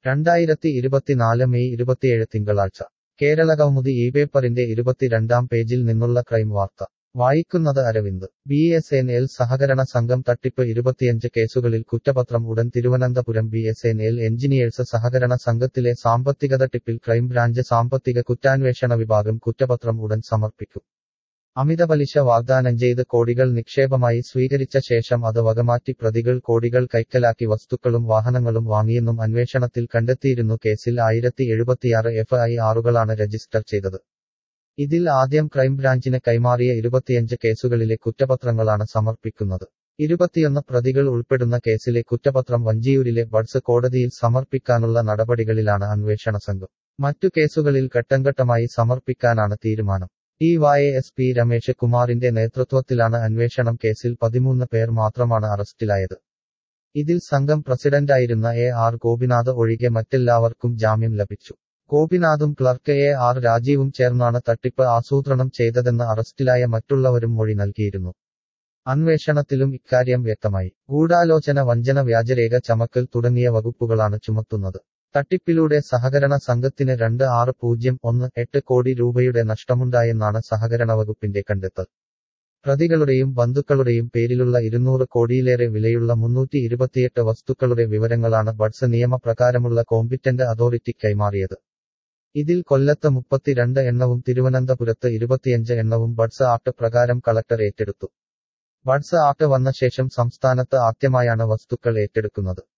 2024 May 27 തിങ്കളാഴ്ച കേരളകൗമുദി ഈ പേപ്പറിന്റെ 22-ാം പേജിൽ നിന്നുള്ള ക്രൈം വാർത്ത വായിക്കുന്നത് അരവിന്ദ്. BSNL സഹകരണ സംഘം തട്ടിപ്പ് 25 കേസുകളിൽ കുറ്റപത്രം ഉടൻ തിരുവനന്തപുരം BSNL എഞ്ചിനീയേഴ്സ് സഹകരണ സംഘത്തിലെ സാമ്പത്തിക തട്ടിപ്പിൽ ക്രൈംബ്രാഞ്ച് സാമ്പത്തിക കുറ്റാന്വേഷണ വിഭാഗം കുറ്റപത്രം ഉടൻ സമർപ്പിക്കും. അമിതപലിശ വാഗ്ദാനം ചെയ്ത് കോടികൾ നിക്ഷേപമായി സ്വീകരിച്ച ശേഷം അത് വകമാറ്റി പ്രതികൾ കോടികൾ കൈക്കലാക്കി വസ്തുക്കളും വാഹനങ്ങളും വാങ്ങിയെന്നും അന്വേഷണത്തിൽ കണ്ടെത്തിയിരുന്നു. കേസിൽ 1076 FIR-കളാണ് രജിസ്റ്റർ ചെയ്തത്. ഇതിൽ ആദ്യം ക്രൈംബ്രാഞ്ചിന് കൈമാറിയ 25 കേസുകളിലെ കുറ്റപത്രങ്ങളാണ് സമർപ്പിക്കുന്നത്. 21 പ്രതികൾ ഉൾപ്പെടുന്ന കേസിലെ കുറ്റപത്രം വഞ്ചിയൂരിലെ ബഡ്സ് കോടതിയിൽ സമർപ്പിക്കാനുള്ള നടപടികളിലാണ് അന്വേഷണ സംഘം. മറ്റു കേസുകളിൽ ഘട്ടംഘട്ടമായി സമർപ്പിക്കാനാണ് തീരുമാനം. DYSP രമേശ് കുമാറിന്റെ നേതൃത്വത്തിലാണ് അന്വേഷണം. കേസിൽ 13 പേർ മാത്രമാണ് അറസ്റ്റിലായത്. ഇതിൽ സംഘം പ്രസിഡന്റായിരുന്ന AR ഗോപിനാഥ് ഒഴികെ മറ്റെല്ലാവർക്കും ജാമ്യം ലഭിച്ചു. ഗോപിനാഥും ക്ലർക്ക് AR രാജീവും ചേർന്നാണ് തട്ടിപ്പ് ആസൂത്രണം ചെയ്തതെന്ന് അറസ്റ്റിലായ മറ്റുള്ളവരും മൊഴി നൽകിയിരുന്നു. അന്വേഷണത്തിലും ഇക്കാര്യം വ്യക്തമായി. ഗൂഢാലോചന, വഞ്ചന, വ്യാജരേഖ ചമക്കൽ തുടങ്ങിയ വകുപ്പുകളാണ് ചുമത്തുന്നത്. തട്ടിപ്പിലൂടെ സഹകരണ സംഘത്തിന് 2,608 കോടി രൂപയുടെ നഷ്ടമുണ്ടായെന്നാണ് സഹകരണ വകുപ്പിന്റെ കണ്ടെത്തൽ. പ്രതികളുടെയും ബന്ധുക്കളുടെയും പേരിലുള്ള 200 കോടിയിലേറെ വിലയുള്ള 328 വസ്തുക്കളുടെ വിവരങ്ങളാണ് ബഡ്സ് നിയമപ്രകാരമുള്ള കോമ്പിറ്റന്റ് അതോറിറ്റിക്ക് കൈമാറിയത്. ഇതിൽ കൊല്ലത്ത് 32 എണ്ണവും തിരുവനന്തപുരത്ത് 25 എണ്ണവും ബഡ്സ് ആക്ട് പ്രകാരം കളക്ടർ ഏറ്റെടുത്തു. ബഡ്സ് ആക്ട് വന്ന ശേഷം സംസ്ഥാനത്ത് ആദ്യമായാണ് വസ്തുക്കൾ ഏറ്റെടുക്കുന്നത്.